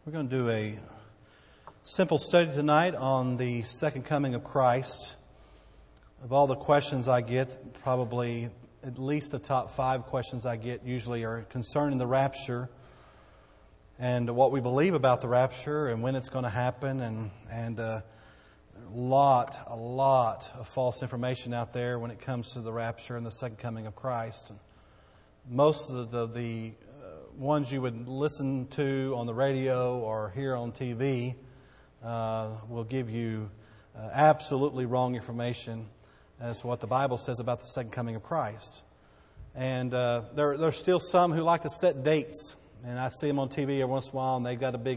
We're going to do a simple study tonight on the second coming of Christ. Of all the questions I get, probably at least the top 5 questions I get usually are concerning the rapture and what we believe about the rapture and when it's going to happen, and a lot of false information out there when it comes to the rapture and the second coming of Christ. And most of the ones you would listen to on the radio or hear on TV will give you absolutely wrong information as to what the Bible says about the second coming of Christ. And there's still some who like to set dates. And I see them on TV every once in a while, and they've got a big,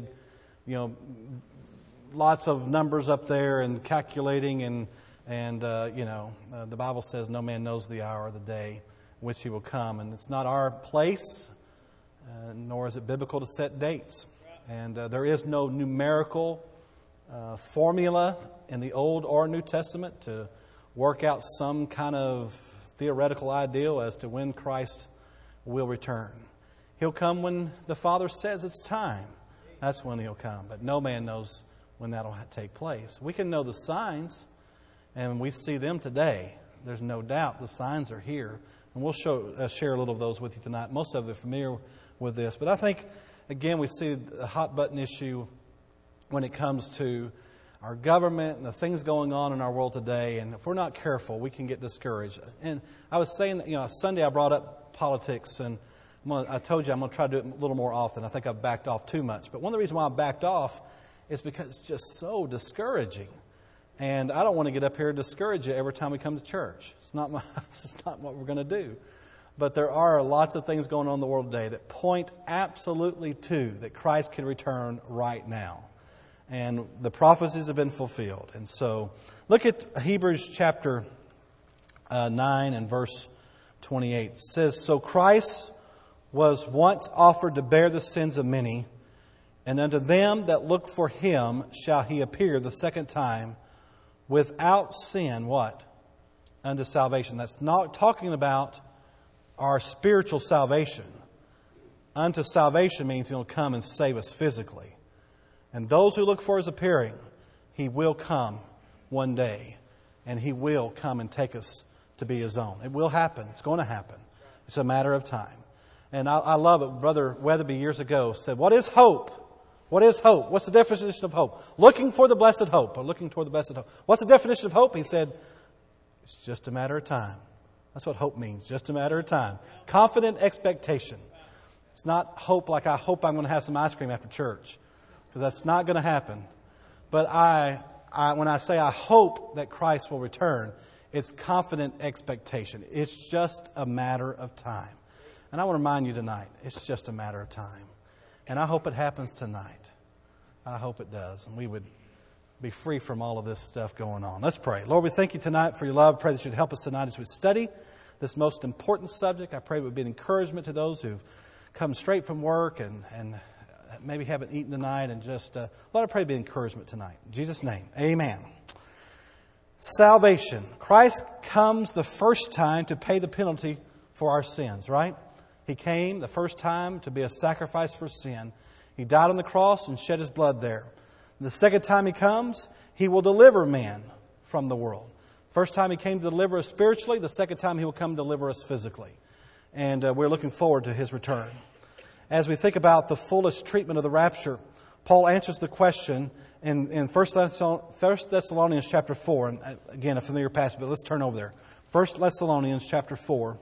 lots of numbers up there and calculating. And the Bible says no man knows the hour or the day in which He will come. And it's not our place, nor is it biblical to set dates. And there is no numerical formula in the Old or New Testament to work out some kind of theoretical ideal as to when Christ will return. He'll come when the Father says it's time. That's when He'll come. But no man knows when that'll take place. We can know the signs, and we see them today. There's no doubt the signs are here. And we'll share a little of those with you tonight. Most of you are familiar with this. But I think, again, we see the hot button issue when it comes to our government and the things going on in our world today. And if we're not careful, we can get discouraged. And I was saying that, Sunday I brought up politics, and I told you I'm going to try to do it a little more often. I think I've backed off too much. But one of the reasons why I backed off is because it's just so discouraging. And I don't want to get up here and discourage you every time we come to church. It's not what we're going to do. But there are lots of things going on in the world today that point absolutely to that Christ can return right now. And the prophecies have been fulfilled. And so look at Hebrews chapter 9 and verse 28. It says, "So Christ was once offered to bear the sins of many, and unto them that look for Him shall He appear the second time without sin," what? "Unto salvation." That's not talking about our spiritual salvation. Unto salvation means He'll come and save us physically. And those who look for His appearing, He will come one day. And He will come and take us to be His own. It will happen. It's going to happen. It's a matter of time. And I love it. Brother Weatherby years ago said, "What is hope? What is hope? What's the definition of hope? Looking for the blessed hope," or looking toward the blessed hope. What's the definition of hope? He said, "It's just a matter of time." That's what hope means, just a matter of time. Confident expectation. It's not hope like I hope I'm going to have some ice cream after church, because that's not going to happen. But when I say I hope that Christ will return, it's confident expectation. It's just a matter of time. And I want to remind you tonight, it's just a matter of time. And I hope it happens tonight. I hope it does. And we would be free from all of this stuff going on. Let's pray. Lord, we thank You tonight for Your love. I pray that You'd help us tonight as we study this most important subject. I pray it would be an encouragement to those who've come straight from work and maybe haven't eaten tonight. And just, Lord, I pray it be an encouragement tonight. In Jesus' name, amen. Salvation. Christ comes the first time to pay the penalty for our sins, right? He came the first time to be a sacrifice for sin. He died on the cross and shed His blood there. The second time He comes, He will deliver man from the world. First time He came to deliver us spiritually. The second time He will come to deliver us physically. And we're looking forward to His return. As we think about the fullest treatment of the rapture, Paul answers the question in 1 Thessalonians chapter 4. And again, a familiar passage, but let's turn over there. 1 Thessalonians chapter 4.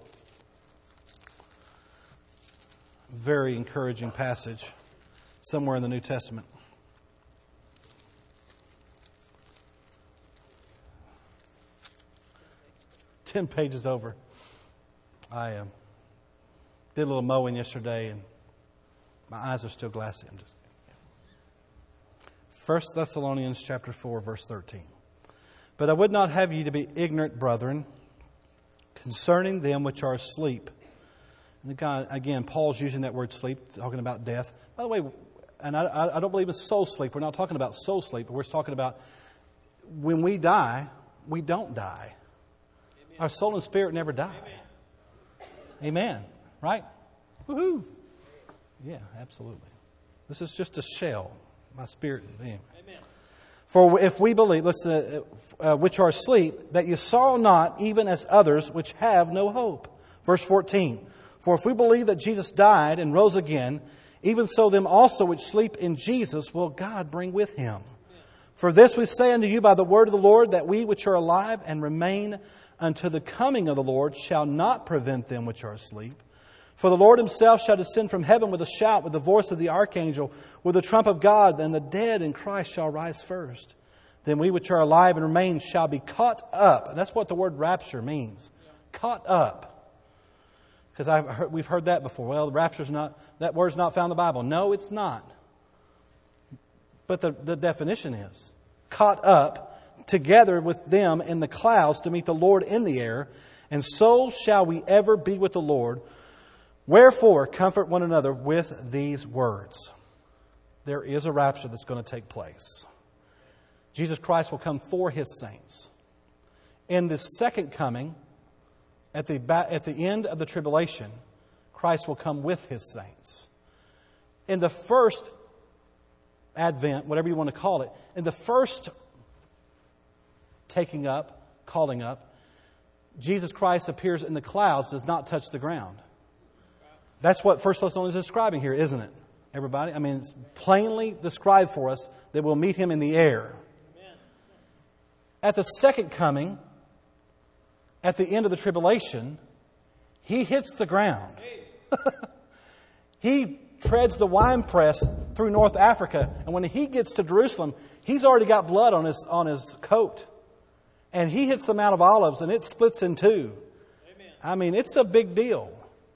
Very encouraging passage somewhere in the New Testament. Ten pages over. I did a little mowing yesterday, and my eyes are still glassy. 1 Thessalonians chapter 4, verse 13. "But I would not have you to be ignorant, brethren, concerning them which are asleep." And again, Paul's using that word sleep, talking about death. By the way, and I don't believe it's soul sleep. We're not talking about soul sleep, but we're talking about when we die, we don't die. Amen. Our soul and spirit never die. Amen. Amen. Right? Woohoo! Yeah, absolutely. This is just a shell. My spirit. Amen. Amen. For if we believe, which are asleep, that you sorrow not, even as others which have no hope. Verse 14. For if we believe that Jesus died and rose again, even so them also which sleep in Jesus will God bring with him. For this we say unto you by the word of the Lord, that we which are alive and remain unto the coming of the Lord shall not prevent them which are asleep. For the Lord himself shall descend from heaven with a shout, with the voice of the archangel, with the trump of God, and the dead in Christ shall rise first. Then we which are alive and remain shall be caught up. And that's what the word rapture means. Caught up. Because we've heard that before. Well, that word's not found in the Bible. No, it's not. But the definition is caught up together with them in the clouds to meet the Lord in the air, and so shall we ever be with the Lord. Wherefore, comfort one another with these words. There is a rapture that's going to take place. Jesus Christ will come for his saints. In the second coming, at the end of the tribulation, Christ will come with his saints. In the first advent, whatever you want to call it, in the first taking up, calling up, Jesus Christ appears in the clouds, does not touch the ground. That's what 1 Thessalonians is describing here, isn't it? Everybody? I mean, it's plainly described for us that we'll meet him in the air. Amen. At the second coming, at the end of the tribulation, he hits the ground. He treads the winepress through North Africa, and when he gets to Jerusalem, he's already got blood on his coat. And he hits the Mount of Olives, and it splits in two. Amen. I mean, it's a big deal.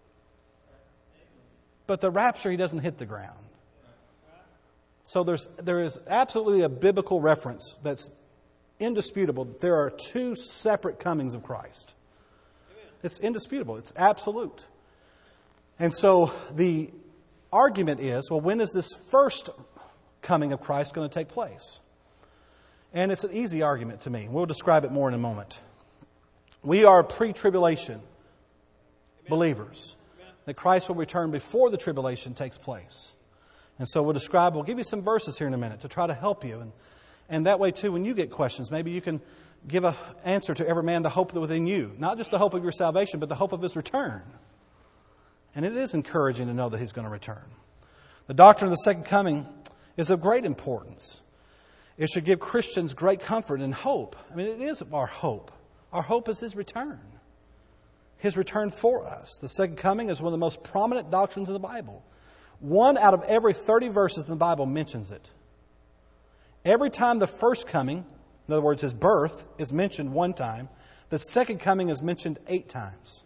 But the rapture, he doesn't hit the ground. So there is absolutely a biblical reference that's indisputable that there are two separate comings of Christ. It's indisputable. It's absolute. And so the argument is, well, when is this first coming of Christ going to take place? And it's an easy argument to me. We'll describe it more in a moment. We are pre-tribulation believers. That Christ will return before the tribulation takes place. And so we'll give you some verses here in a minute to try to help you. And that way, too, when you get questions, maybe you can give an answer to every man the hope within you. Not just the hope of your salvation, but the hope of his return. And it is encouraging to know that he's going to return. The doctrine of the second coming is of great importance. It should give Christians great comfort and hope. I mean, it is our hope. Our hope is his return. His return for us. The second coming is one of the most prominent doctrines in the Bible. 1 out of every 30 verses in the Bible mentions it. Every time the first coming, in other words, his birth, is mentioned one time, the second coming is mentioned 8 times.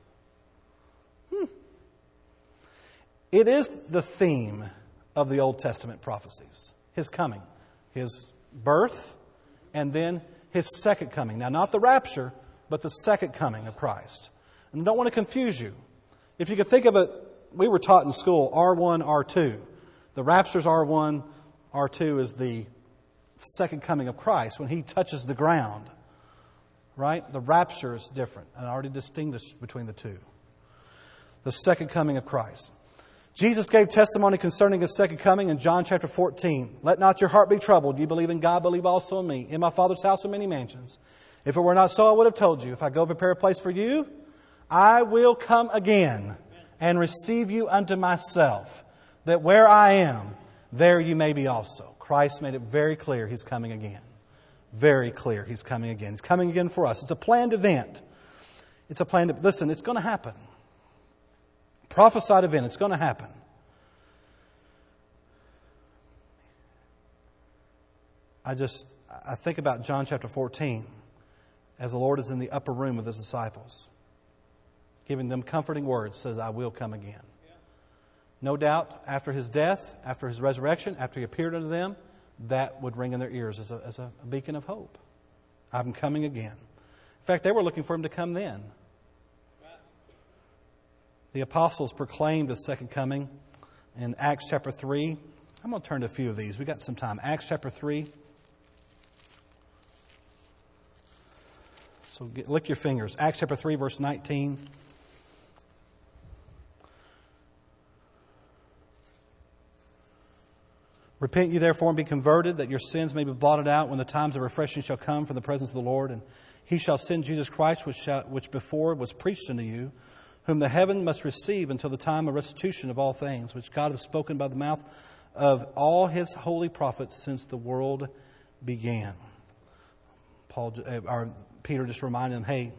It is the theme of the Old Testament prophecies. His coming, his birth, and then his second coming. Now, not the rapture, but the second coming of Christ. And I don't want to confuse you. If you could think of it, we were taught in school, R1, R2. The rapture's R1, R2 is the second coming of Christ when he touches the ground. Right? The rapture is different. And I already distinguished between the two. The second coming of Christ. Jesus gave testimony concerning his second coming in John chapter 14. Let not your heart be troubled. You believe in God, believe also in me. In my Father's house are many mansions. If it were not so, I would have told you. If I go prepare a place for you, I will come again and receive you unto myself, that where I am, there you may be also. Christ made it very clear he's coming again. Very clear he's coming again. He's coming again for us. It's a planned event. Listen, it's going to happen. Prophesied event. It's going to happen. I think about John chapter 14 as the Lord is in the upper room with his disciples, giving them comforting words, says, I will come again. No doubt, after his death, after his resurrection, after he appeared unto them, that would ring in their ears as a beacon of hope. I'm coming again. In fact, they were looking for him to come then. The apostles proclaimed his second coming in Acts chapter 3. I'm going to turn to a few of these. We've got some time. Acts chapter 3. So lick your fingers. Acts chapter 3, verse 19. Repent ye therefore and be converted, that your sins may be blotted out when the times of refreshing shall come from the presence of the Lord. And He shall send Jesus Christ, which before was preached unto you, whom the heaven must receive until the time of restitution of all things, which God hath spoken by the mouth of all His holy prophets since the world began. Peter just reminded them, hey,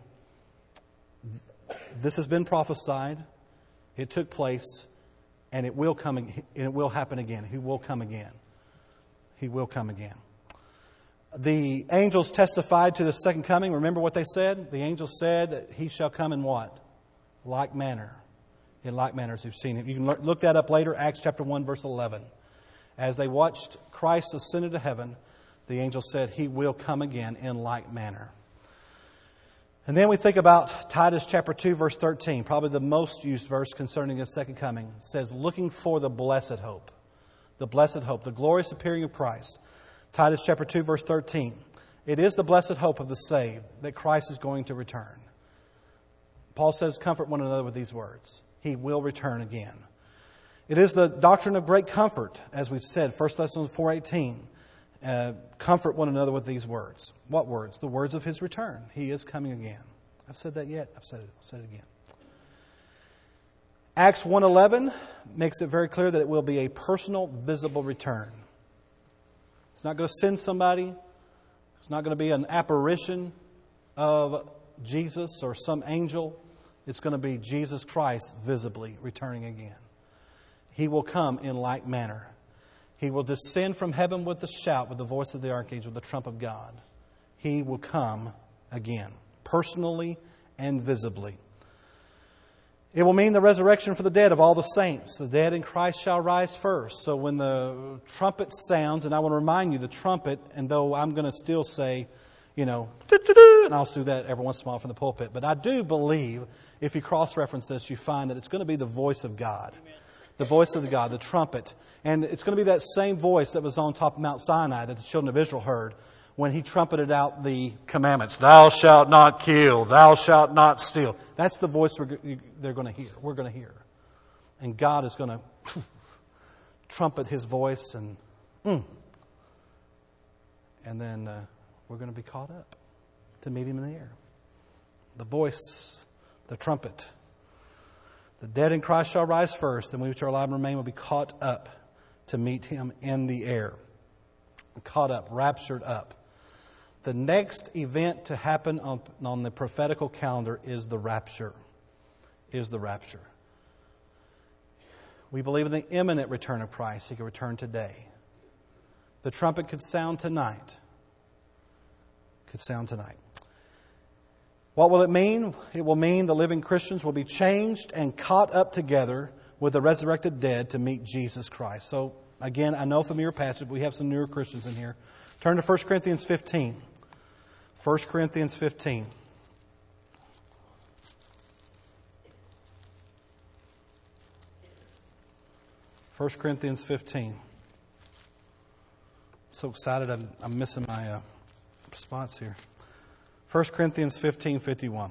this has been prophesied, it took place, and it will come, and it will happen again. He will come again. He will come again. The angels testified to the second coming. Remember what they said? The angels said that He shall come in what? Like manner. In like manner as you've seen Him. You can look that up later, Acts chapter 1, verse 11. As they watched Christ ascend into heaven, the angel said He will come again in like manner. And then we think about Titus chapter 2, verse 13, probably the most used verse concerning His second coming. It says, looking for the blessed hope, the glorious appearing of Christ. Titus chapter 2, verse 13. It is the blessed hope of the saved that Christ is going to return. Paul says, comfort one another with these words. He will return again. It is the doctrine of great comfort, as we've said, 1 Thessalonians 4:18. Comfort one another with these words. What words? The words of His return. He is coming again. I've said that yet? I've said it. I'll say it again. Acts 1:11 makes it very clear that it will be a personal, visible return. It's not going to send somebody. It's not going to be an apparition of Jesus or some angel. It's going to be Jesus Christ visibly returning again. He will come in like manner. He will descend from heaven with a shout, with the voice of the archangel, with the trump of God. He will come again, personally and visibly. It will mean the resurrection for the dead of all the saints. The dead in Christ shall rise first. So when the trumpet sounds, and I want to remind you, the trumpet, and though I'm going to still say, and I'll do that every once in a while from the pulpit, but I do believe, if you cross-reference this, you find that it's going to be the voice of God. Amen. The voice of God, the trumpet. And it's going to be that same voice that was on top of Mount Sinai that the children of Israel heard when He trumpeted out the commandments. Thou shalt not kill. Thou shalt not steal. That's the voice they're going to hear. We're going to hear. And God is going to trumpet His voice and then we're going to be caught up to meet Him in the air. The voice, the trumpet. The dead in Christ shall rise first, and we which are alive and remain will be caught up to meet Him in the air. Caught up, raptured up. The next event to happen on the prophetical calendar is the rapture. We believe in the imminent return of Christ. He could return today. The trumpet could sound tonight. What will it mean? It will mean the living Christians will be changed and caught up together with the resurrected dead to meet Jesus Christ. So, again, I know a familiar passage, but we have some newer Christians in here. Turn to 1 Corinthians 15. 1 Corinthians 15. First Corinthians 15. So excited I'm missing my response here. 1 Corinthians 15:51.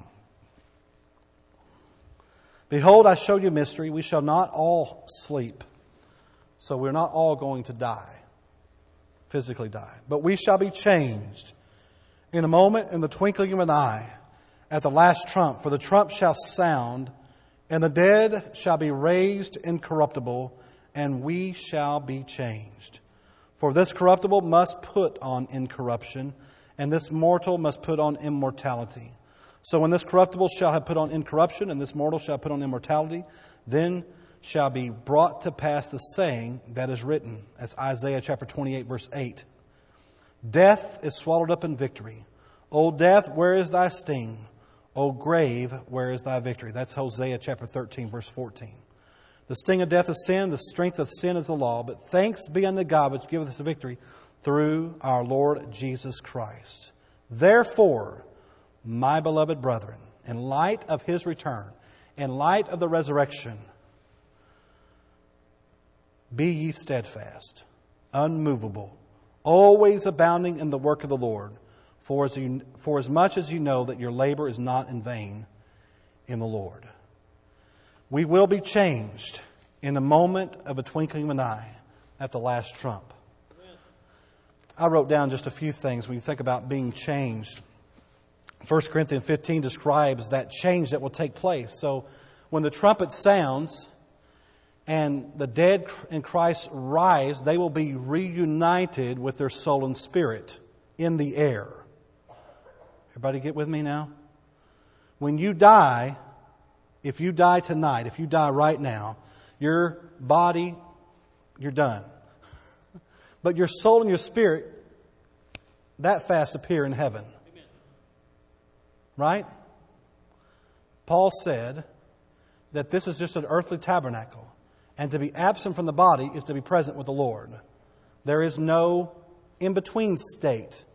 Behold, I show you a mystery. We shall not all sleep. So we're not all going to die, physically die. But we shall be changed in a moment, in the twinkling of an eye, at the last trump. For the trump shall sound, and the dead shall be raised incorruptible, and we shall be changed. For this corruptible must put on incorruption, and this mortal must put on immortality. So when this corruptible shall have put on incorruption, and this mortal shall put on immortality, then shall be brought to pass the saying that is written. That's Isaiah chapter 28, verse 8. Death is swallowed up in victory. O death, where is thy sting? O grave, where is thy victory? That's Hosea chapter 13, verse 14. The sting of death is sin, the strength of sin is the law, but thanks be unto God which giveth us a victory through our Lord Jesus Christ. Therefore, my beloved brethren, in light of His return, in light of the resurrection, be ye steadfast, unmovable, always abounding in the work of the Lord, for as much as you know that your labor is not in vain in the Lord. We will be changed in a moment of a twinkling of an eye at the last trump. I wrote down just a few things when you think about being changed. 1 Corinthians 15 describes that change that will take place. So when the trumpet sounds and the dead in Christ rise, they will be reunited with their soul and spirit in the air. Everybody get with me now? When you die, if you die tonight, if you die right now, your body, you're done. But your soul and your spirit, that fast appear in heaven. Amen. Right? Paul said that this is just an earthly tabernacle. And to be absent from the body is to be present with the Lord. There is no in-between state.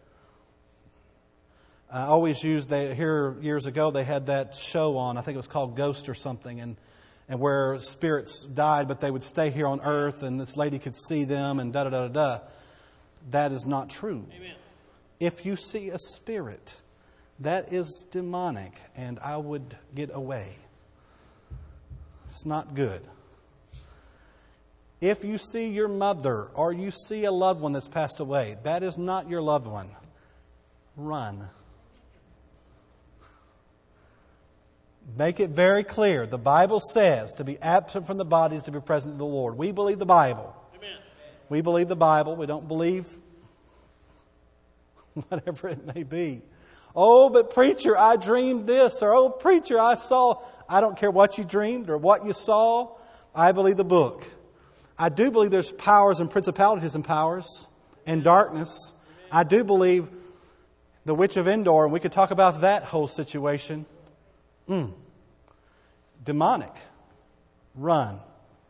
I always used, here years ago, they had that show on, I think it was called Ghost or something, and where spirits died, but they would stay here on earth, and this lady could see them, and da-da-da-da-da. That is not true. Amen. If you see a spirit, that is demonic, and I would get away. It's not good. If you see your mother, or you see a loved one that's passed away, that is not your loved one. Run. Make it very clear. The Bible says to be absent from the body is to be present with the Lord. We believe the Bible. Amen. We believe the Bible. We don't believe whatever it may be. Oh, but preacher, I dreamed this. Or, oh, preacher, I saw. I don't care what you dreamed or what you saw. I believe the book. I do believe there's powers and principalities and powers and darkness. I do believe the witch of Endor, and we could talk about that whole situation. Demonic. Run.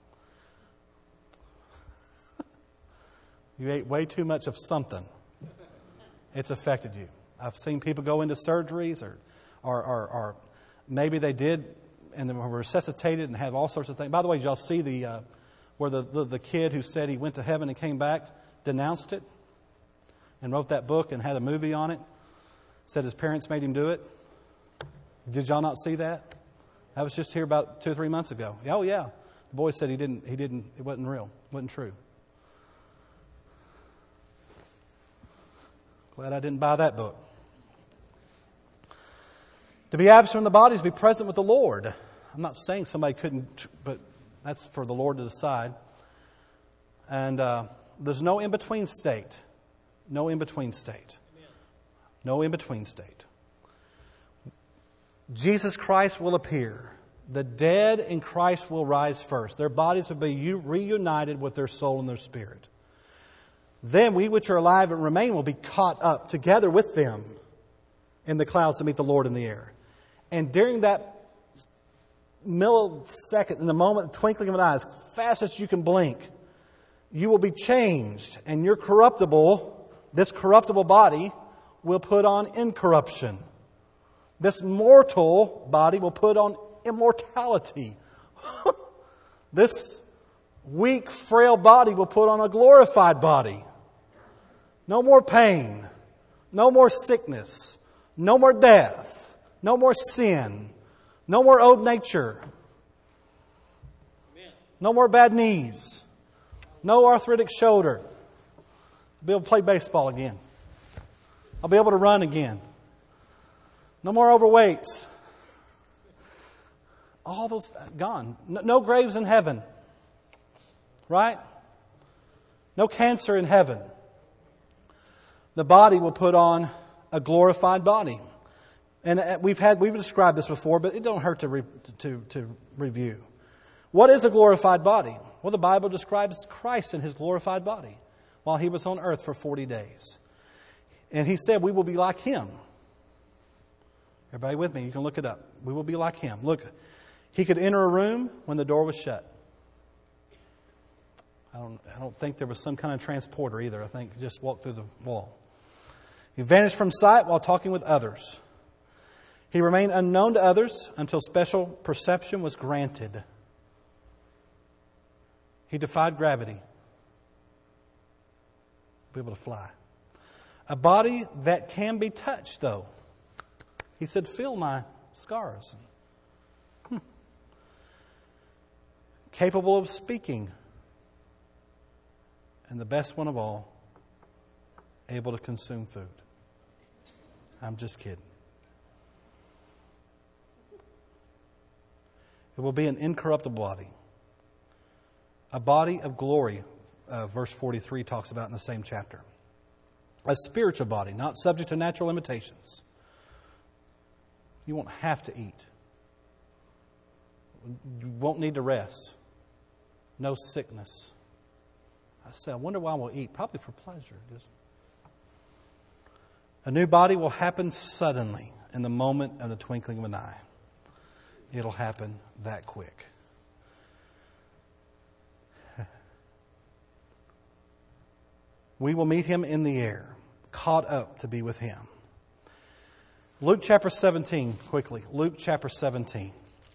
You ate way too much of something. It's affected you. I've seen people go into surgeries or maybe they did and they were resuscitated and have all sorts of things. By the way, did y'all see where the kid who said he went to heaven and came back denounced it and wrote that book and had a movie on it? Said his parents made him do it. Did y'all not see that? That was just here about 2 or 3 months ago. Oh yeah. The boy said it wasn't real. It wasn't true. Glad I didn't buy that book. To be absent from the body is to be present with the Lord. I'm not saying somebody couldn't, but that's for the Lord to decide. And there's no in-between state. No in-between state. No in-between state. Jesus Christ will appear. The dead in Christ will rise first. Their bodies will be reunited with their soul and their spirit. Then we which are alive and remain will be caught up together with them in the clouds to meet the Lord in the air. And during that millisecond, in the moment, twinkling of an eye, as fast as you can blink, you will be changed. And your this corruptible body will put on incorruption. This mortal body will put on immortality. This weak, frail body will put on a glorified body. No more pain. No more sickness. No more death. No more sin. No more old nature. No more bad knees. No arthritic shoulder. I'll be able to play baseball again. I'll be able to run again. No more overweights. All those gone. No graves in heaven. Right? No cancer in heaven. The body will put on a glorified body. And we've described this before, but it don't hurt to review. What is a glorified body? Well, the Bible describes Christ in His glorified body while He was on earth for 40 days. And He said we will be like Him. Everybody with me? You can look it up. We will be like Him. Look, He could enter a room when the door was shut. I don't think there was some kind of transporter either. I think He just walked through the wall. He vanished from sight while talking with others. He remained unknown to others until special perception was granted. He defied gravity. Be able to fly. A body that can be touched, though. He said, feel my scars. Capable of speaking. And the best one of all, able to consume food. I'm just kidding. It will be an incorruptible body. A body of glory, verse 43 talks about in the same chapter. A spiritual body, not subject to natural limitations. You won't have to eat. You won't need to rest. No sickness. I wonder why we'll eat. Probably for pleasure. A new body will happen suddenly in the moment of the twinkling of an eye. It'll happen that quick. We will meet Him in the air, caught up to be with Him. Luke chapter 17, quickly. Luke chapter 17.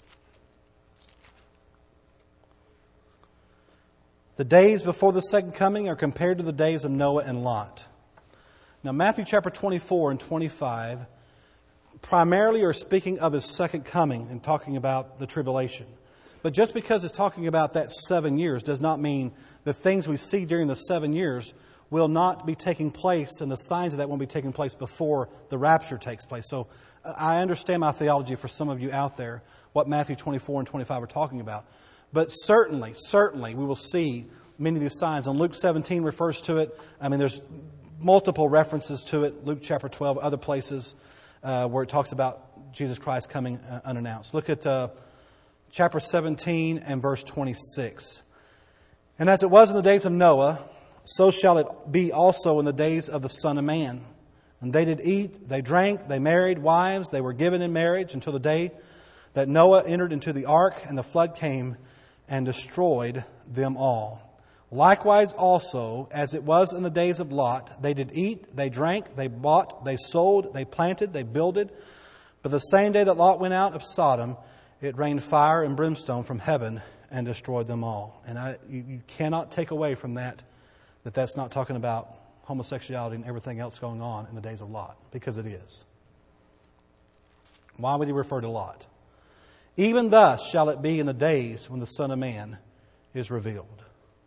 The days before the second coming are compared to the days of Noah and Lot. Now, Matthew chapter 24 and 25 primarily are speaking of His second coming and talking about the tribulation. But just because it's talking about that 7 years does not mean the things we see during the 7 years will not be taking place, and the signs of that won't be taking place before the rapture takes place. So I understand my theology for some of you out there, what Matthew 24 and 25 are talking about. But certainly, we will see many of these signs. And Luke 17 refers to it. I mean, there's multiple references to it. Luke chapter 12, other places where it talks about Jesus Christ coming unannounced. Look at chapter 17 and verse 26. And as it was in the days of Noah, so shall it be also in the days of the Son of Man. And they did eat, they drank, they married wives, they were given in marriage until the day that Noah entered into the ark, and the flood came and destroyed them all. Likewise also, as it was in the days of Lot, they did eat, they drank, they bought, they sold, they planted, they builded. But the same day that Lot went out of Sodom, it rained fire and brimstone from heaven and destroyed them all. And you cannot take away from that's not talking about homosexuality and everything else going on in the days of Lot, because it is. Why would he refer to Lot? Even thus shall it be in the days when the Son of Man is revealed.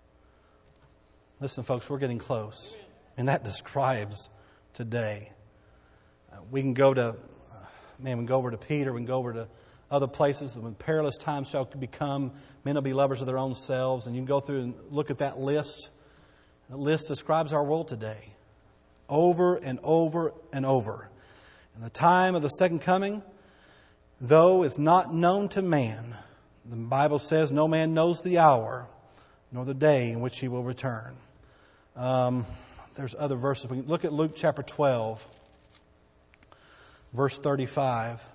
Listen, folks, we're getting close. And that describes today. We can go over to Peter, we can go over to other places. When perilous times shall become, men will be lovers of their own selves. And you can go through and look at that list. The list describes our world today. Over and over and over. And the time of the second coming, though is not known to man, the Bible says no man knows the hour nor the day in which He will return. There's other verses. We can look at Luke chapter 12, verse 35.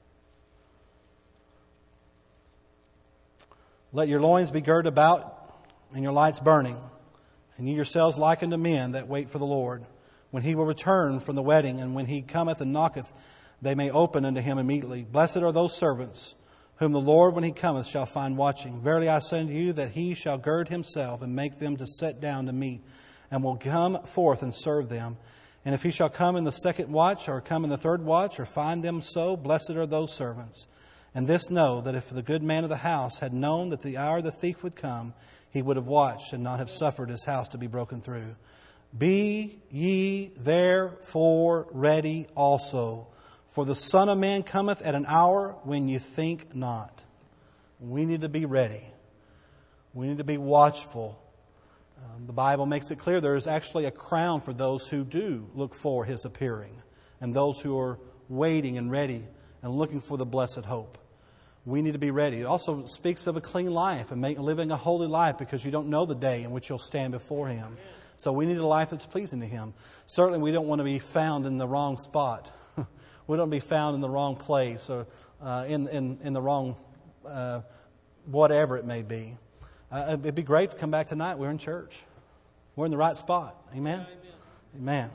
Let your loins be girded about and your lights burning, and ye yourselves like unto men that wait for the Lord, when He will return from the wedding, and when He cometh and knocketh, they may open unto him immediately. Blessed are those servants whom the Lord, when He cometh, shall find watching. Verily I say unto you that He shall gird Himself and make them to sit down to meat, and will come forth and serve them. And if He shall come in the second watch, or come in the third watch, or find them so, blessed are those servants. And this know, that if the good man of the house had known that the hour the thief would come, he would have watched and not have suffered his house to be broken through. Be ye therefore ready also, for the Son of Man cometh at an hour when you think not. We need to be ready. We need to be watchful. The Bible makes it clear there is actually a crown for those who do look for His appearing, and those who are waiting and ready and looking for the blessed hope. We need to be ready. It also speaks of a clean life and living a holy life, because you don't know the day in which you'll stand before Him. So we need a life that's pleasing to Him. Certainly we don't want to be found in the wrong spot. We don't be found in the wrong place, or in the wrong whatever it may be. It'd be great to come back tonight. We're in church. We're in the right spot. Amen? Amen.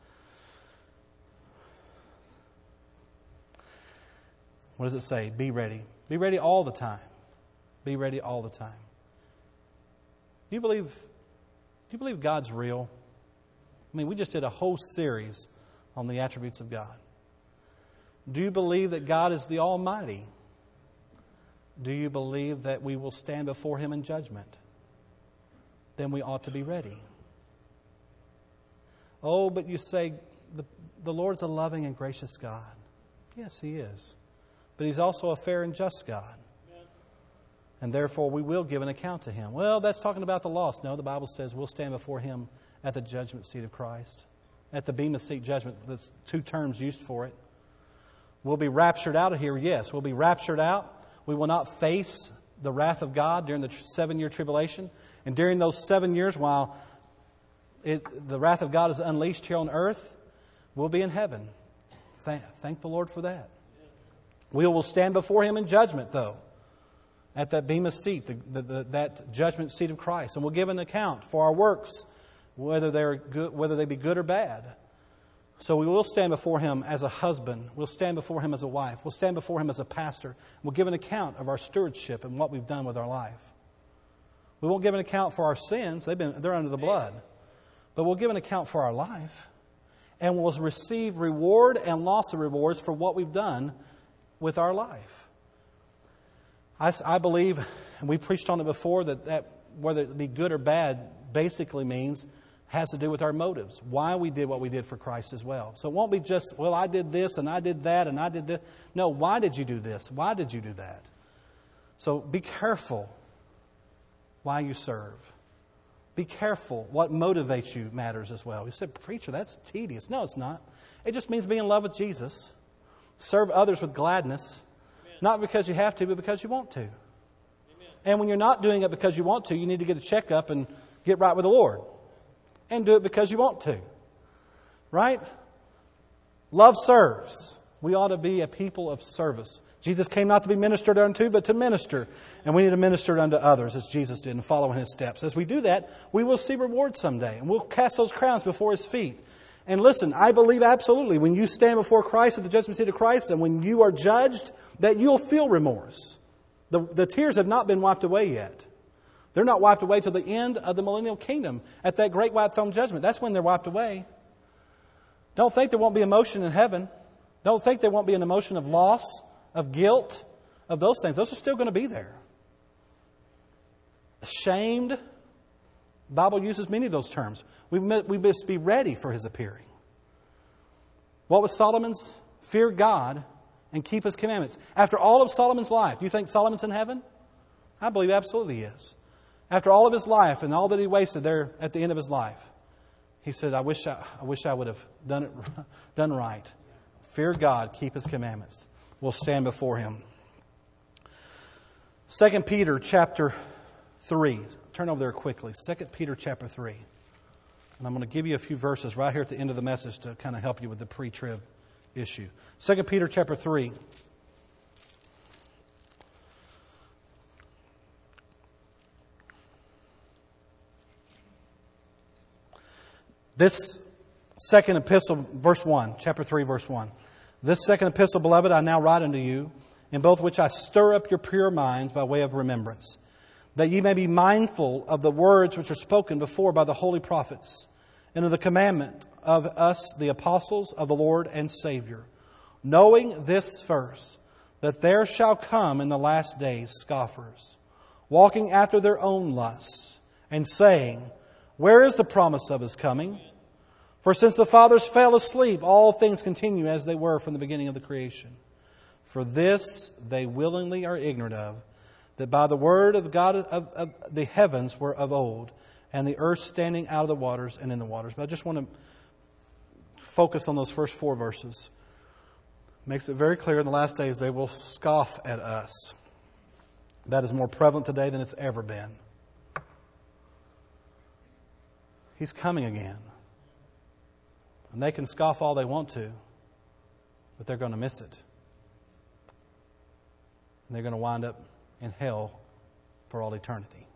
What does it say? Be ready. Be ready all the time. Be ready all the time. Do you believe God's real? I mean, we just did a whole series on the attributes of God. Do you believe that God is the Almighty? Do you believe that we will stand before Him in judgment? Then we ought to be ready. Oh, but you say, the Lord's a loving and gracious God. Yes, He is. But He's also a fair and just God. And therefore we will give an account to Him. Well, that's talking about the lost. No, the Bible says we'll stand before Him at the judgment seat of Christ. At the Bema Seat judgment. There's two terms used for it. We'll be raptured out of here. Yes, we'll be raptured out. We will not face the wrath of God during the 7-year tribulation. And during those 7 years, while the wrath of God is unleashed here on earth, we'll be in heaven. Thank the Lord for that. We will stand before Him in judgment, though, at that Bema seat, that judgment seat of Christ. And we'll give an account for our works, whether they be good or bad. So we will stand before Him as a husband. We'll stand before Him as a wife. We'll stand before Him as a pastor. We'll give an account of our stewardship and what we've done with our life. We won't give an account for our sins. They're under the blood. But we'll give an account for our life. And we'll receive reward and loss of rewards for what we've done with our life. I believe, and we preached on it before, that whether it be good or bad basically has to do with our motives. Why we did what we did for Christ as well. So it won't be just, well, I did this and I did that and I did this. No, why did you do this? Why did you do that? So be careful why you serve. Be careful. What motivates you matters as well. You said, preacher, that's tedious. No, it's not. It just means be in love with Jesus. Serve others with gladness. Amen. Not because you have to, but because you want to. Amen. And when you're not doing it because you want to, you need to get a checkup and get right with the Lord. And do it because you want to. Right? Love serves. We ought to be a people of service. Jesus came not to be ministered unto, but to minister. And we need to minister unto others as Jesus did and follow in His steps. As we do that, we will see reward someday. And we'll cast those crowns before His feet. And listen, I believe absolutely when you stand before Christ at the judgment seat of Christ and when you are judged, that you'll feel remorse. The tears have not been wiped away yet. They're not wiped away till the end of the millennial kingdom at that great white throne judgment. That's when they're wiped away. Don't think there won't be emotion in heaven. Don't think there won't be an emotion of loss, of guilt, of those things. Those are still going to be there. Ashamed. The Bible uses many of those terms. We must be ready for His appearing. What was Solomon's? Fear God and keep His commandments. After all of Solomon's life, do you think Solomon's in heaven? I believe absolutely he is. After all of his life and all that he wasted there at the end of his life, he said, I wish I would have done right. Fear God, keep His commandments. We'll stand before Him. 2 Peter chapter 3. Turn over there quickly. 2 Peter chapter 3. And I'm going to give you a few verses right here at the end of the message to kind of help you with the pre-trib issue. 2 Peter chapter 3. This second epistle, verse 1, chapter 3, verse 1. This second epistle, beloved, I now write unto you, in both which I stir up your pure minds by way of remembrance, that ye may be mindful of the words which are spoken before by the holy prophets, and of the commandment of us, the apostles of the Lord and Savior, knowing this first, that there shall come in the last days scoffers, walking after their own lusts, and saying, where is the promise of His coming? For since the fathers fell asleep, all things continue as they were from the beginning of the creation. For this they willingly are ignorant of, that by the word of God of the heavens were of old, and the earth standing out of the waters and in the waters. But I just want to focus on those first 4 verses. Makes it very clear in the last days they will scoff at us. That is more prevalent today than it's ever been. He's coming again. And they can scoff all they want to, but they're going to miss it. And they're going to wind up in hell for all eternity.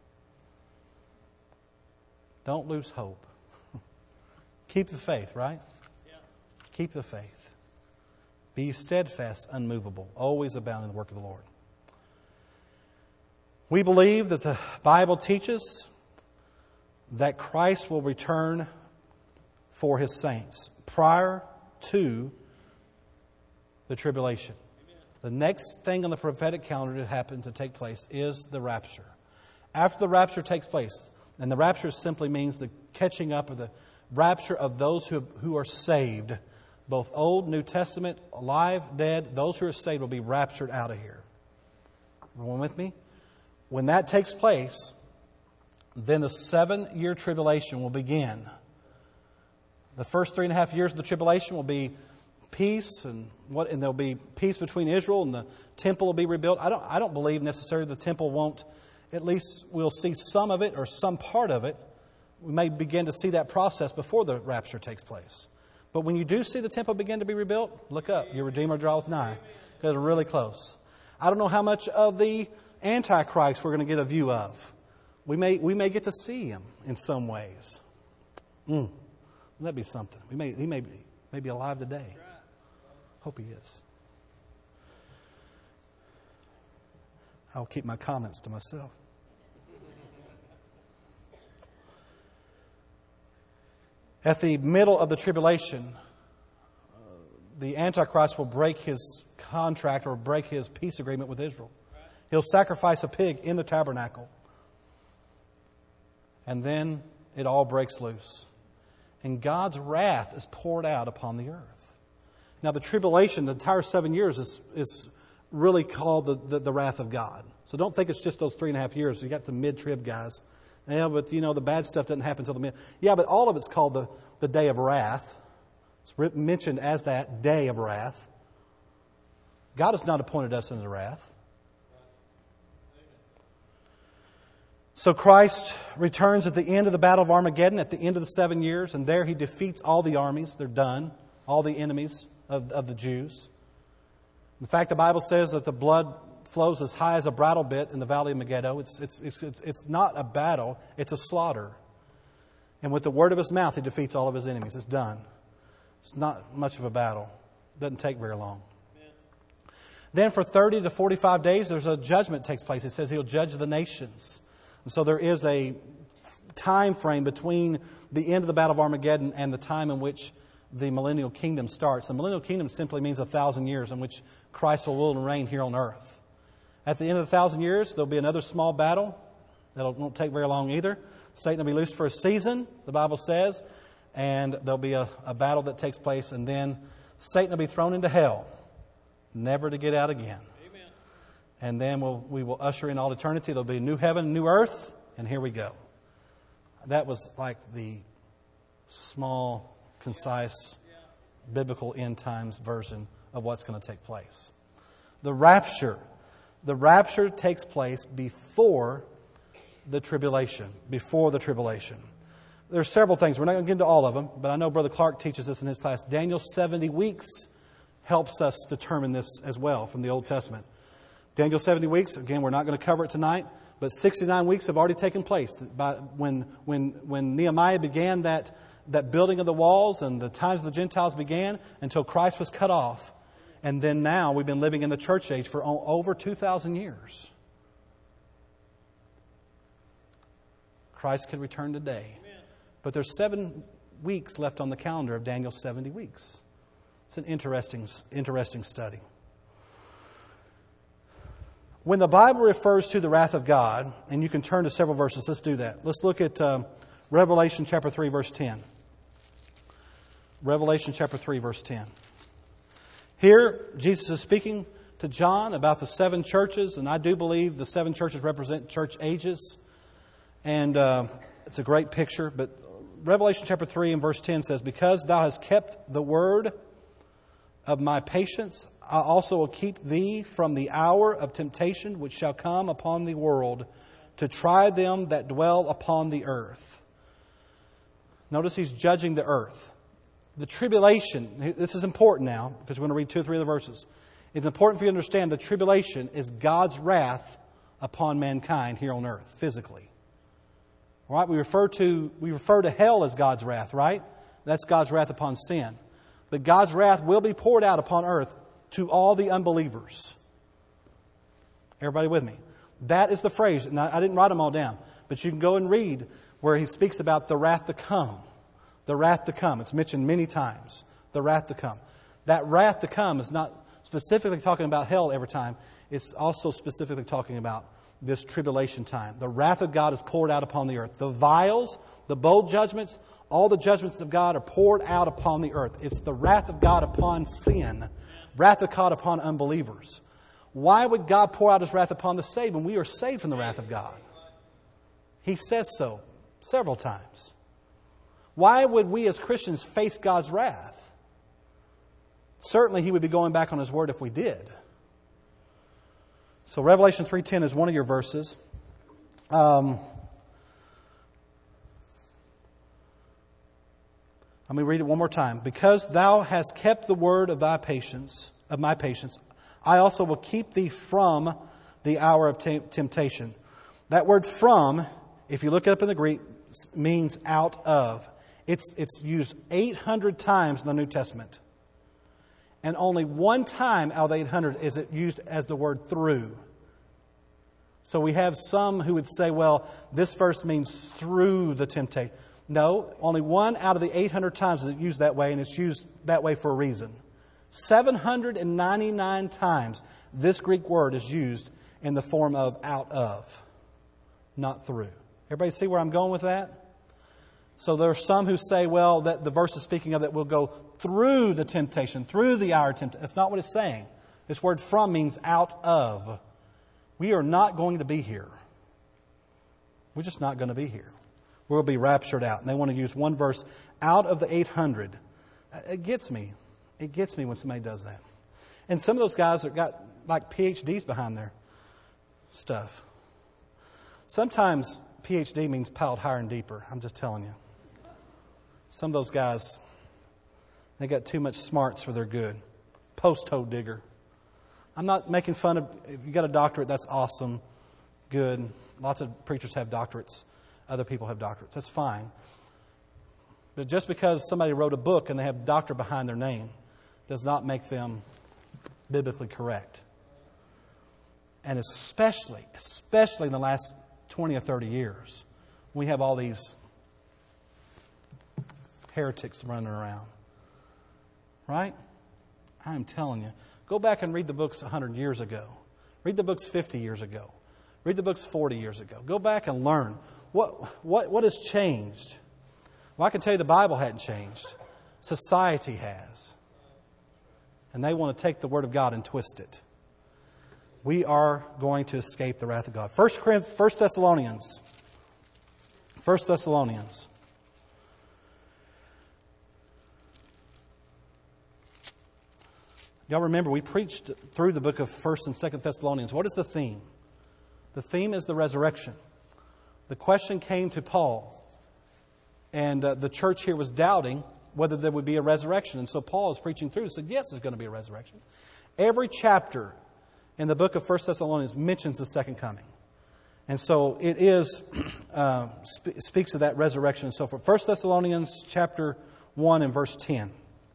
Don't lose hope. Keep the faith, right? Yeah. Keep the faith. Be steadfast, unmovable, always abound in the work of the Lord. We believe that the Bible teaches that Christ will return for His saints prior to the tribulation. Amen. The next thing on the prophetic calendar to happen, to take place, is the rapture. After the rapture takes place, and the rapture simply means the catching up of rapture of those who are saved. Both Old, New Testament, alive, dead, those who are saved will be raptured out of here. Everyone with me? When that takes place, then the 7-year tribulation will begin. The first 3.5 years of the tribulation will be peace, and there'll be peace between Israel, and the temple will be rebuilt. I don't believe necessarily the temple won't. At least we'll see some of it or some part of it. We may begin to see that process before the rapture takes place. But when you do see the temple begin to be rebuilt, look up. Your Redeemer draweth nigh. Because we're really close. I don't know how much of the Antichrist we're going to get a view of. We may get to see him in some ways. That'd be something. He may be alive today. Hope he is. I'll keep my comments to myself. At the middle of the tribulation, the Antichrist will break his contract or break his peace agreement with Israel. He'll sacrifice a pig in the tabernacle. And then it all breaks loose. And God's wrath is poured out upon the earth. Now the tribulation, the entire 7 years is really called the wrath of God. So don't think it's just those 3.5 years. You got the mid-trib guys. Yeah, but the bad stuff doesn't happen until the mid. Yeah, but all of it's called the day of wrath. It's mentioned as that day of wrath. God has not appointed us into wrath. So Christ returns at the end of the Battle of Armageddon, at the end of the 7 years, and there He defeats all the armies. They're done. All the enemies of the Jews. In fact, the Bible says that the blood flows as high as a bridle bit in the valley of Megiddo. It's not a battle, it's a slaughter. And with the word of His mouth, He defeats all of His enemies. It's done. It's not much of a battle. It doesn't take very long. Amen. Then for 30 to 45 days, there's a judgment that takes place. It says He'll judge the nations. And so there is a time frame between the end of the Battle of Armageddon and the time in which the millennial kingdom starts. The millennial kingdom simply means 1,000 years in which Christ will rule and reign here on earth. At the end of the 1,000 years, there'll be another small battle. That won't take very long either. Satan will be loosed for a season, the Bible says. And there'll be a battle that takes place. And then Satan will be thrown into hell, never to get out again. Amen. And then we will usher in all eternity. There'll be a new heaven, new earth. And here we go. That was like the small, concise, biblical end times version of what's going to take place. The rapture. The rapture takes place before the tribulation. Before the tribulation. There's several things. We're not going to get into all of them, but I know Brother Clark teaches this in his class. Daniel 70 weeks helps us determine this as well from the Old Testament. Daniel 70 weeks, again, we're not going to cover it tonight, but 69 weeks have already taken place. When Nehemiah began that building of the walls and the times of the Gentiles began until Christ was cut off. And then now we've been living in the church age for over 2,000 years. Christ could return today. Amen. But there's 7 weeks left on the calendar of Daniel's 70 weeks. It's an interesting study. When the Bible refers to the wrath of God, and you can turn to several verses, let's do that. Let's look at Revelation chapter 3, verse 10. Revelation chapter 3, verse 10. Here, Jesus is speaking to John about the 7 churches, and I do believe the 7 churches represent church ages. And it's a great picture, but Revelation chapter 3 and verse 10 says, "Because thou hast kept the word of my patience, I also will keep thee from the hour of temptation which shall come upon the world, to try them that dwell upon the earth." Notice He's judging the earth. The tribulation, this is important now, because we're going to read 2 or 3 of the verses. It's important for you to understand the tribulation is God's wrath upon mankind here on earth, physically. All right, we refer to hell as God's wrath, right? That's God's wrath upon sin. But God's wrath will be poured out upon earth to all the unbelievers. Everybody with me? That is the phrase. And I didn't write them all down, but you can go and read where He speaks about the wrath to come. The wrath to come. It's mentioned many times. The wrath to come. That wrath to come is not specifically talking about hell every time. It's also specifically talking about this tribulation time. The wrath of God is poured out upon the earth. The vials, the bold judgments, all the judgments of God are poured out upon the earth. It's the wrath of God upon sin, wrath of God upon unbelievers. Why would God pour out His wrath upon the saved when we are saved from the wrath of God? He says so several times. Why would we as Christians face God's wrath? Certainly He would be going back on His word if we did. So Revelation 3:10 is one of your verses. Let me read it one more time. Because thou hast kept the word of thy patience, of my patience, I also will keep thee from the hour of temptation. That word "from," if you look it up in the Greek, means out of. It's used 800 times in the New Testament. And only one time out of the 800 is it used as the word "through." So we have some who would say, well, this verse means through the temptation. No, only one out of the 800 times is it used that way, and it's used that way for a reason. 799 times this Greek word is used in the form of out of, not through. Everybody see where I'm going with that? So there are some who say, well, that the verse is speaking of that we'll go through the temptation, through the hour of temptation. That's not what it's saying. This word "from" means out of. We are not going to be here. We're just not going to be here. We'll be raptured out. And they want to use one verse out of the 800. It gets me. It gets me when somebody does that. And some of those guys have got like PhDs behind their stuff. Sometimes PhD means piled higher and deeper. I'm just telling you. Some of those guys, they got too much smarts for their good. Post-toe digger. I'm not making fun of, if you got a doctorate, that's awesome, good. Lots of preachers have doctorates. Other people have doctorates. That's fine. But just because somebody wrote a book and they have doctor behind their name does not make them biblically correct. And especially in the last 20 or 30 years, we have all these heretics running around. Right? I'm telling you. Go back and read the books 100 years ago. Read the books 50 years ago. Read the books 40 years ago. Go back and learn. What has changed? Well, I can tell you the Bible hadn't changed. Society has. And they want to take the Word of God and twist it. We are going to escape the wrath of God. 1 Thessalonians. 1 Thessalonians. Y'all remember, we preached through the book of 1 and 2 Thessalonians. What is the theme? The theme is the resurrection. The question came to Paul, and the church here was doubting whether there would be a resurrection. And so Paul is preaching through and said, yes, there's going to be a resurrection. Every chapter in the book of 1 Thessalonians mentions the second coming. And so it is speaks of that resurrection and so forth. 1 Thessalonians chapter 1 and verse 10.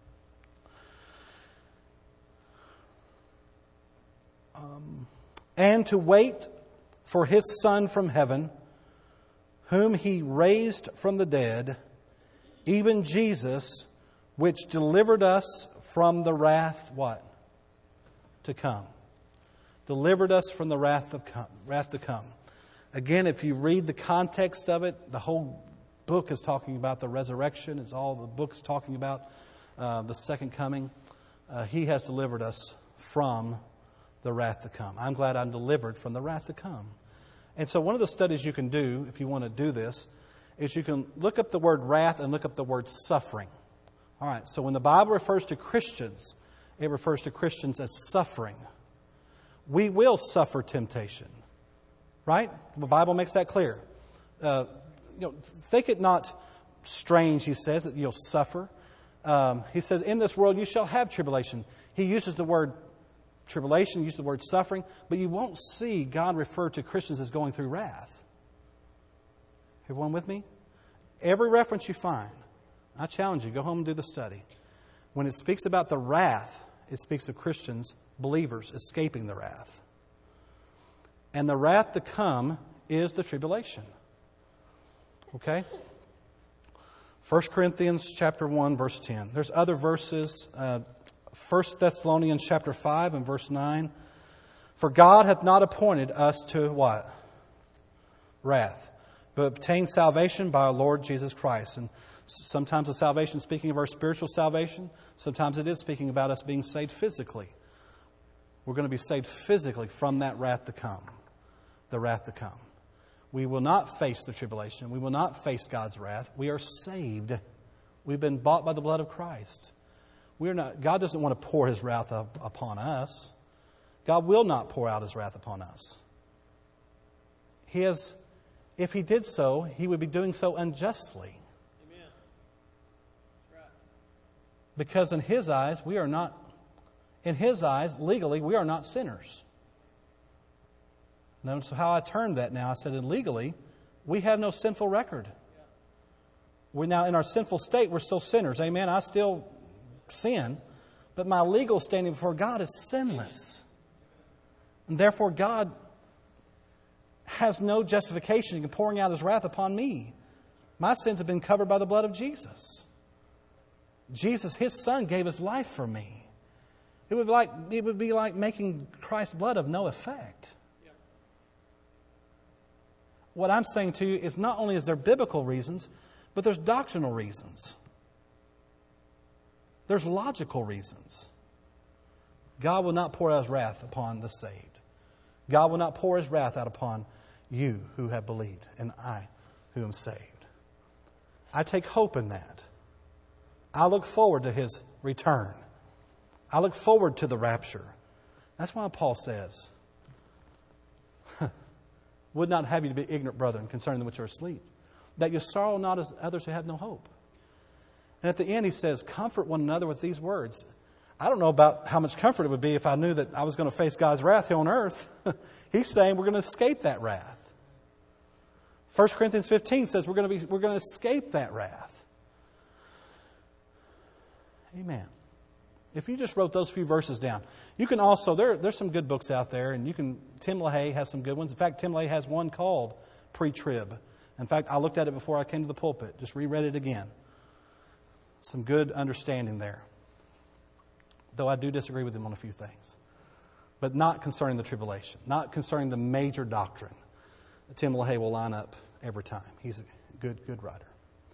And to wait for His Son from heaven, whom He raised from the dead, even Jesus, which delivered us from the wrath, what? To come. Delivered us from the wrath to come. Again, if you read the context of it, the whole book is talking about the resurrection. It's all the book's talking about the second coming. He has delivered us from the wrath to come. I'm glad I'm delivered from the wrath to come. And so one of the studies you can do, if you want to do this, is you can look up the word wrath and look up the word suffering. All right, so when the Bible refers to Christians, it refers to Christians as suffering. We will suffer temptation. Right? The Bible makes that clear. Think it not strange, he says, that you'll suffer. He says, in this world you shall have tribulation. He uses the word tribulation, uses the word suffering, but you won't see God refer to Christians as going through wrath. Everyone with me? Every reference you find, I challenge you, go home and do the study. When it speaks about the wrath, it speaks of Christians, believers, escaping the wrath. And the wrath to come is the tribulation. Okay? 1 Corinthians chapter 1, verse 10. There's other verses. 1 Thessalonians chapter 5 and verse 9. For God hath not appointed us to what? Wrath, but obtained salvation by our Lord Jesus Christ. And sometimes the salvation is speaking of our spiritual salvation. Sometimes it is speaking about us being saved physically. We're going to be saved physically from that wrath to come. The wrath to come. We will not face the tribulation. We will not face God's wrath. We are saved. We've been bought by the blood of Christ. God doesn't want to pour His wrath upon us. God will not pour out His wrath upon us. If He did so, He would be doing so unjustly. Amen. That's right. Because in His eyes, legally, we are not sinners. Notice how I turned that now. I said, and legally, we have no sinful record. We're now in our sinful state, we're still sinners. Amen. I still sin, but my legal standing before God is sinless. And therefore, God has no justification in pouring out His wrath upon me. My sins have been covered by the blood of Jesus. Jesus, His Son, gave His life for me. It would be like making Christ's blood of no effect. What I'm saying to you is not only is there biblical reasons, but there's doctrinal reasons. There's logical reasons. God will not pour out His wrath upon the saved. God will not pour His wrath out upon you who have believed, and I who am saved. I take hope in that. I look forward to His return. I look forward to the rapture. That's why Paul says, would not have you to be ignorant, brethren, concerning them which are asleep, that you sorrow not as others who have no hope. And at the end he says, comfort one another with these words. I don't know about how much comfort it would be if I knew that I was going to face God's wrath here on earth. He's saying we're going to escape that wrath. 1 Corinthians 15 says we're going to escape that wrath. Amen. If you just wrote those few verses down, you can also, there's some good books out there, and Tim LaHaye has some good ones. In fact, Tim LaHaye has one called Pre-Trib. In fact, I looked at it before I came to the pulpit, just reread it again. Some good understanding there. Though I do disagree with him on a few things. But not concerning the tribulation, not concerning the major doctrine. Tim LaHaye will line up every time. He's a good writer.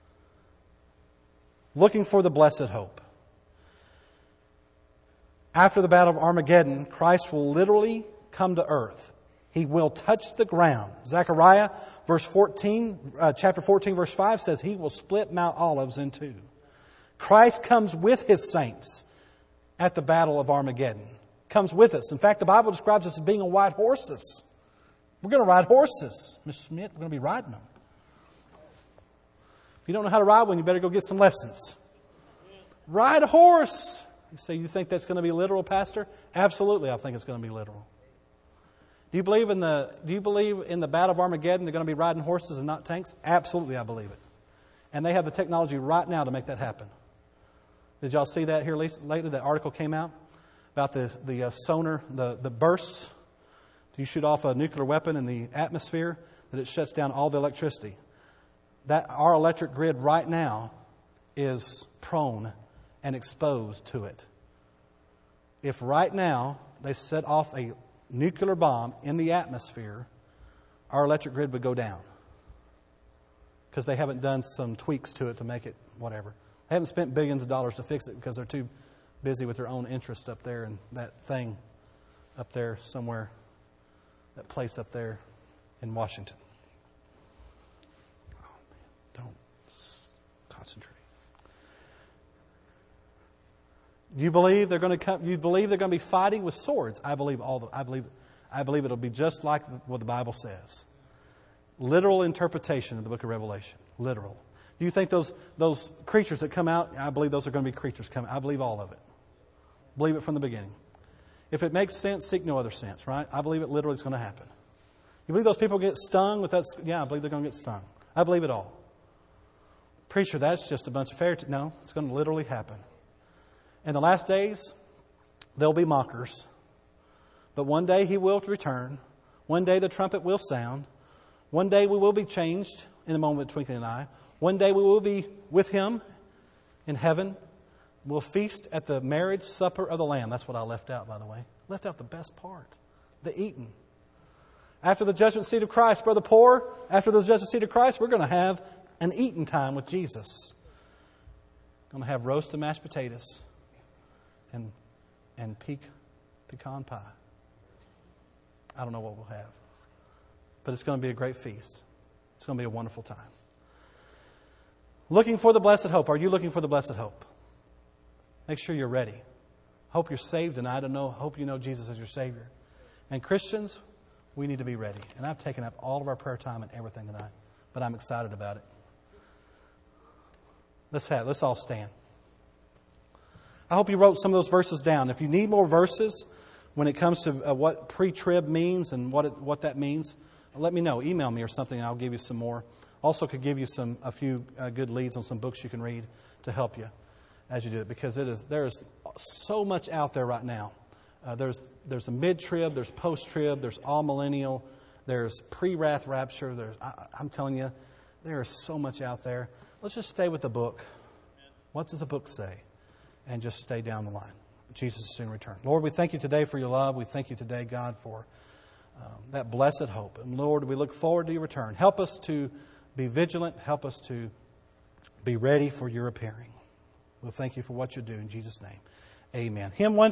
Looking for the blessed hope. After the battle of Armageddon, Christ will literally come to earth. He will touch the ground. Zechariah chapter 14, verse 5 says He will split Mount Olives in two. Christ comes with His saints at the battle of Armageddon. Comes with us. In fact, the Bible describes us as being on white horses. We're going to ride horses. Mr. Smith, we're going to be riding them. If you don't know how to ride one, you better go get some lessons. Ride a horse. You say, you think that's going to be literal, Pastor? Absolutely, I think it's going to be literal. Do you believe in the battle of Armageddon they're going to be riding horses and not tanks? Absolutely, I believe it. And they have the technology right now to make that happen. Did y'all see that here lately? That article came out about the sonar, the bursts. You shoot off a nuclear weapon in the atmosphere, that it shuts down all the electricity. That our electric grid right now is prone and exposed to it. If right now they set off a nuclear bomb in the atmosphere, our electric grid would go down. Because they haven't done some tweaks to it to make it whatever. They haven't spent billions of dollars to fix it because they're too busy with their own interest up there and that thing up there somewhere, that place up there in Washington. Oh man, don't concentrate. You believe they're going to come? You believe they're going to be fighting with swords? I believe it'll be just like what the Bible says. Literal interpretation of the book of Revelation. Literal. Do you think those creatures that come out? I believe those are going to be creatures coming. I believe all of it. Believe it from the beginning. If it makes sense, seek no other sense. Right? I believe it literally is going to happen. You believe those people get stung with that? Yeah, I believe they're going to get stung. I believe it all. Preacher, that's just a bunch of fairy tales. No, it's going to literally happen. In the last days, there'll be mockers. But one day He will return. One day the trumpet will sound. One day we will be changed in a moment of twinkling an eye. One day we will be with Him in heaven. We'll feast at the marriage supper of the Lamb. That's what I left out, by the way. Left out the best part. the eating. After the judgment seat of Christ, Brother Poor, after the judgment seat of Christ, we're going to have an eating time with Jesus. Going to have roast and mashed potatoes and pecan pie. I don't know what we'll have. But it's going to be a great feast. It's going to be a wonderful time. Looking for the blessed hope. Are you looking for the blessed hope? Make sure you're ready. Hope you're saved tonight. Hope you know Jesus as your Savior. And Christians, we need to be ready. And I've taken up all of our prayer time and everything tonight. But I'm excited about it. Let's all stand. I hope you wrote some of those verses down. If you need more verses when it comes to what pre-trib means and what that means, let me know. Email me or something and I'll give you some more. Also could give you a few good leads on some books you can read to help you as you do it. Because there is so much out there right now. There's a mid-trib, there's post-trib, there's all-millennial, there's pre-wrath rapture. I'm telling you, there is so much out there. Let's just stay with the book. What does the book say? And just stay down the line. Jesus will soon return. Lord, we thank you today for your love. We thank you today, God, for that blessed hope. And Lord, we look forward to your return. Help us to be vigilant. Help us to be ready for your appearing. We'll thank you for what you do in Jesus' name. Amen. Hymn 1.